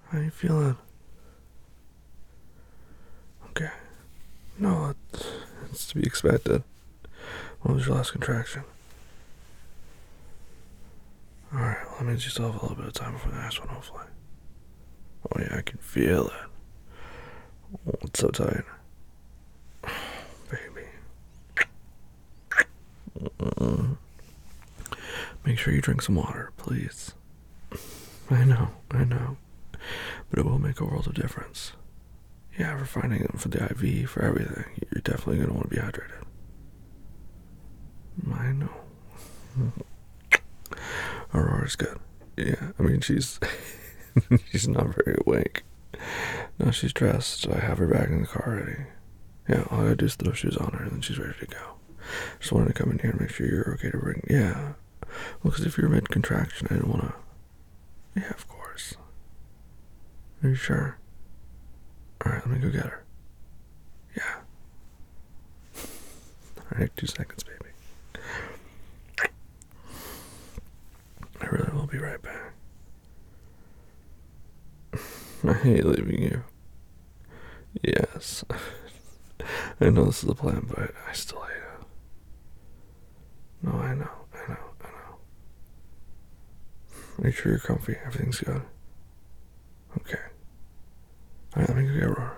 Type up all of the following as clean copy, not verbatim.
How you feeling? Okay. No, it's to be expected. When was your last contraction? Alright, well, that means you still have a little bit of time before the next one, hopefully. Oh yeah, I can feel it. Oh, it's so tight. Baby. Make sure you drink some water, please. I know. But it will make a world of difference. Yeah, for finding them, for the IV, for everything. You're definitely going to want to be hydrated. I know. Aurora's good. Yeah, I mean, she's she's not very awake. No, she's dressed. I have her back in the car already. Yeah, all I gotta do is throw shoes on her and then she's ready to go. Just wanted to come in here and make sure you're okay to bring. Yeah. Well, because if you're mid contraction, I didn't want to. Yeah, of course. Are you sure? Alright, let me go get her. Yeah. Alright, 2 seconds, baby. I really will be right back. I hate leaving you. Yes. I know this is the plan, but I still hate it. No, I know. Make sure you're comfy. Everything's good. Okay. Alright, let me go get Aurora.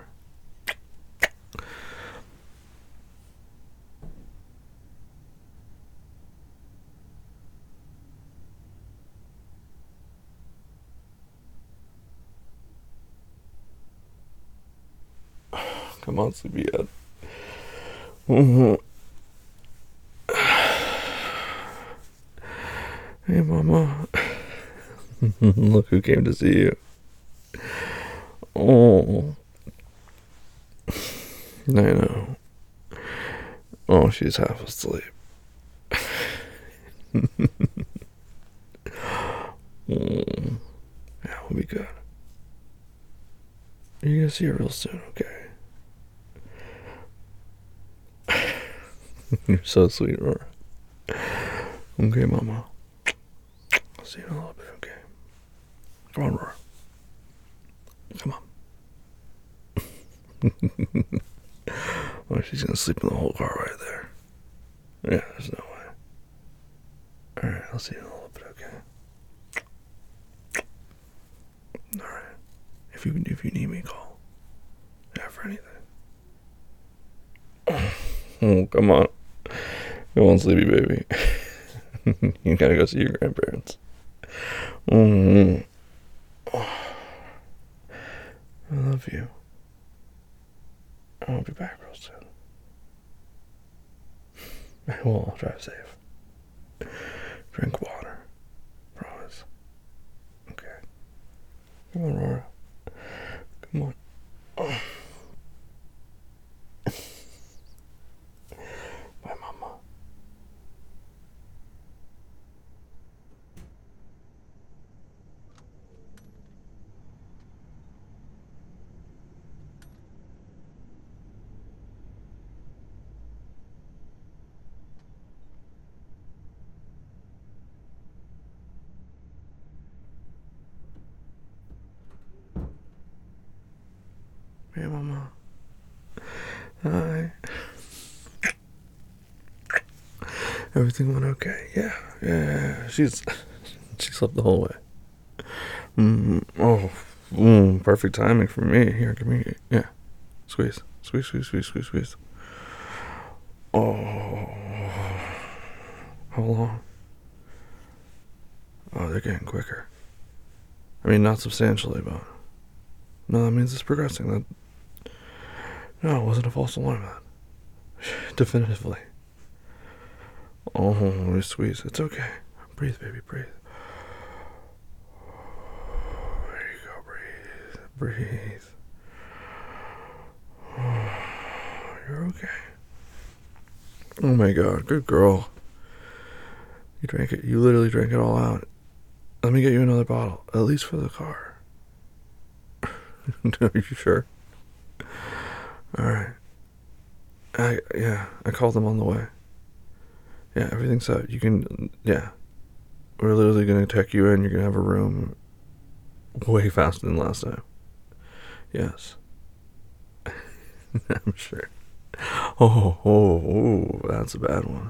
Come on, sleepyhead. Hey, mama. Look who came to see you. Oh. I know. Oh, she's half asleep. Yeah, we'll be good. You're gonna see her real soon, okay? You're so sweet, Aurora. Okay, mama. I'll see you in a little bit, okay? Come on, Aurora. Come on. Oh, she's gonna sleep in the whole car right there. Yeah, there's no way. Alright, I'll see you in a little bit, okay? Alright. If you need me, call. Yeah, for anything. Oh, come on. Come on, sleepy baby. You gotta go see your grandparents. Mm-hmm. I love you. I'll be back real soon. Well, I'll drive safe. Drink water. Promise. Okay. Come on, Aurora. Come on. Bye, mama. Hey, mama. Hi. Everything went okay. Yeah. She slept the whole way. Perfect timing for me. Here, give me. Yeah. Squeeze. Squeeze. Oh. How long? Oh, they're getting quicker. I mean, not substantially, but. No, that means it's progressing. No, it wasn't a false alarm, man. Definitively. Oh, let me squeeze. It's okay. Breathe, baby, breathe. There you go, breathe. You're okay. Oh my god, good girl. You drank it. You literally drank it all out. Let me get you another bottle, at least for the car. Are you sure? Alright. I called them on the way. Yeah, everything's set. You can, yeah. We're literally gonna tech you in. You're gonna have a room. Way faster than last time. Yes. I'm sure. Oh, that's a bad one.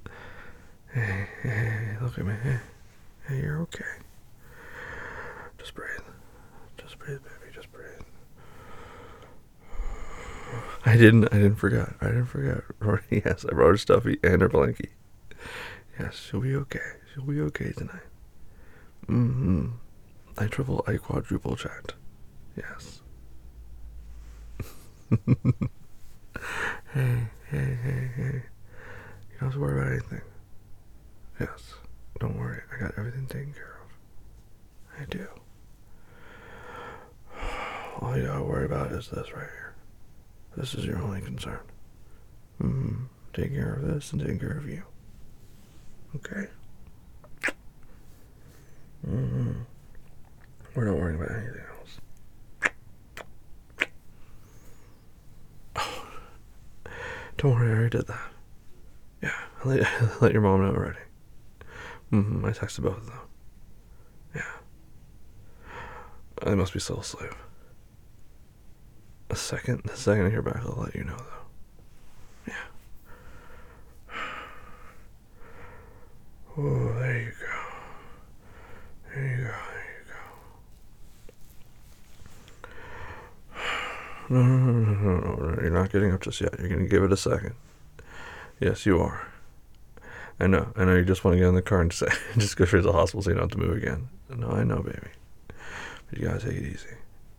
Hey, look at me. Hey, you're okay. Just breathe. Just breathe, baby. Just breathe. I didn't forget. Yes, I brought her stuffy and her blankie. Yes, she'll be okay. She'll be okay tonight. I quadruple checked. Yes. Hey. You don't have to worry about anything. Yes. Don't worry. I got everything taken care of. I do. All you gotta worry about is this right here. This is your only concern. Taking care of this and taking care of you. Okay? We're not worrying about anything else. Don't worry, I already did that. Yeah, I let your mom know already. I texted both of them. Yeah. They must be still asleep. The second I hear back, I'll let you know, though. Yeah. Oh, there you go. There you go. No. You're not getting up just yet. You're going to give it a second. Yes, you are. I know you just want to get in the car and just go straight to the hospital so you don't have to move again. No, I know, baby. But you gotta take it easy.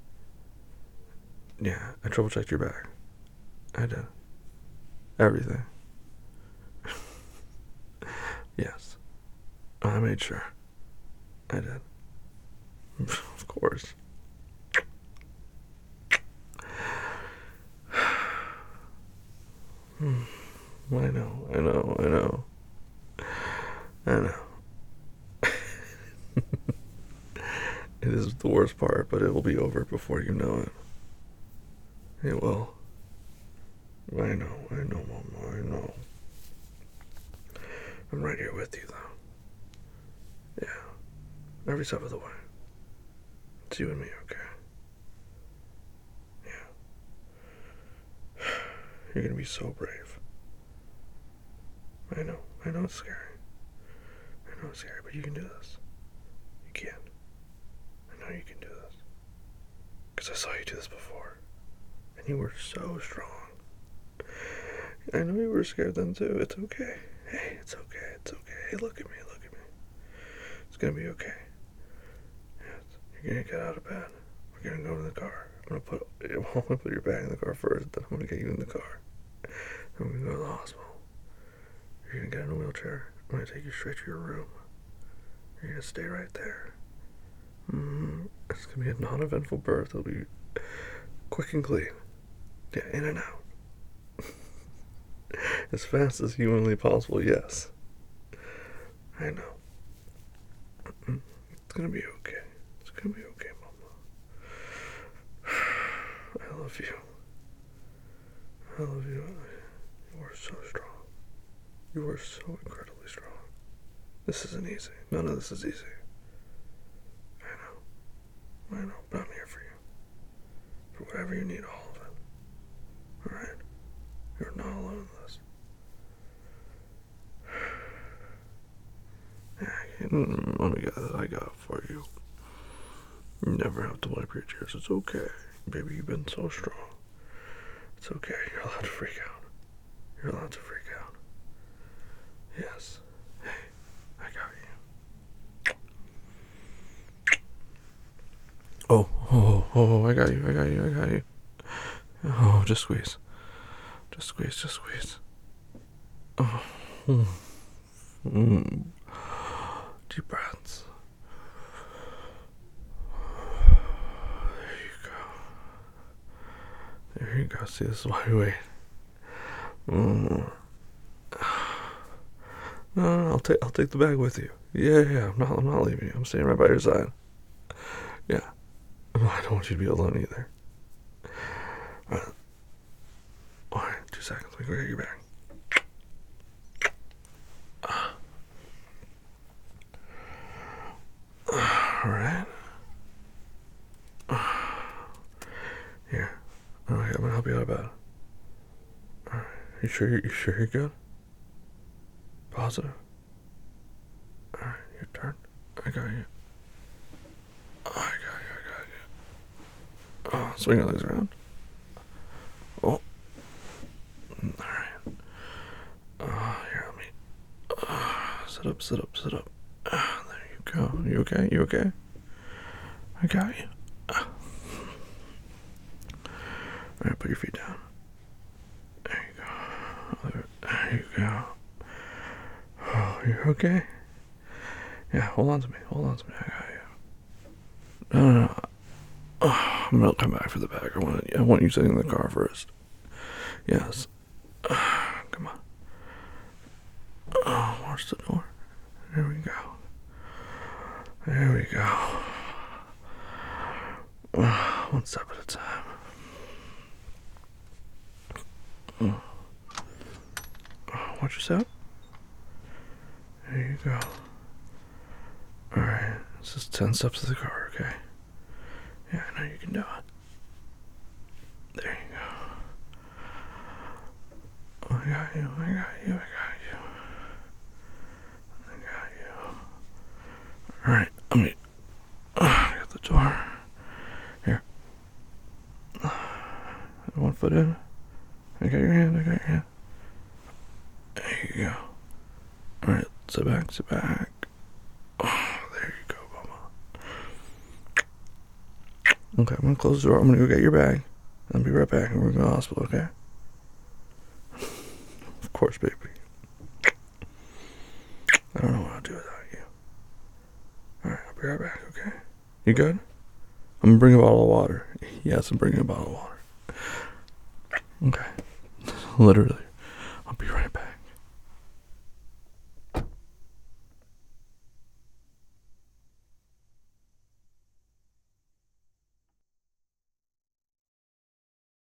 Yeah, I triple checked your bag. I did. Everything. Yes. I made sure. I did. Of course. I know. It is the worst part, but it will be over before you know it. It will. I know, Mama, I know. I'm right here with you, though. Yeah. Every step of the way. It's you and me, okay? Yeah. You're gonna be so brave. I know it's scary. But you can do this. You can. I know you can do this. Because I saw you do this before. And you were so strong. I know you were scared then too. It's okay. Hey, it's okay. Hey, look at me. It's gonna be okay. Yes. You're gonna get out of bed. We're gonna go to the car. I'm gonna put your bag in the car first, then I'm gonna get you in the car. Then we're gonna go to the hospital. You're gonna get in a wheelchair. I'm gonna take you straight to your room. You're gonna stay right there. It's gonna be a non-eventful birth. It'll be quick and clean. Yeah, in and out. As fast as humanly possible, yes. I know. It's gonna be okay. Mama. I love you. You are so strong. You are so incredibly strong. This isn't easy. None of this is easy. I know, but I'm here for you. For whatever you need, all of it. Alright? You're not alone in this. Let me get that I got for you. You never have to wipe your tears. It's okay. Baby, you've been so strong. It's okay. You're allowed to freak out. Yes. Hey, I got you. Oh, I got you. Oh, just squeeze. Oh. Deep breaths. There you go. See, this is why we wait. No, I'll take the bag with you. Yeah. I'm not leaving you. I'm staying right by your side. Yeah. I don't want you to be alone either. Alright, 2 seconds. Let me go get your bag. Alright. I'm gonna help you out of bed. Alright. You sure you're good? Positive? Alright, your turn. I got you. Oh, I got you. Oh, swing your legs around. Oh. Alright. Here, let me. Sit up. There you go. You okay? You okay? I got you. Alright, put your feet down. There you go. There you go. Oh, you're okay? Yeah, hold on to me. I got you. No. Oh, I'm gonna come back for the bag. I want you sitting in the car first. Yes. Come on. Oh, watch the door. There we go. One step at a time. Watch your step. There you go. Alright, it's just 10 steps to the car, okay? Yeah, I know you can do it. There you go. I got you. Alright, let me get the door. Here. One foot in. I got your hand. There you go. Alright, sit back. Oh, there you go, Mama. Okay, I'm gonna close the door. I'm gonna go get your bag. I'll be right back and we're going to the hospital, okay? Of course, baby. I don't know what I'll do without you. Alright, I'll be right back, okay? You good? I'm gonna bring a bottle of water. Yes, I'm bringing a bottle of water. Okay. Literally.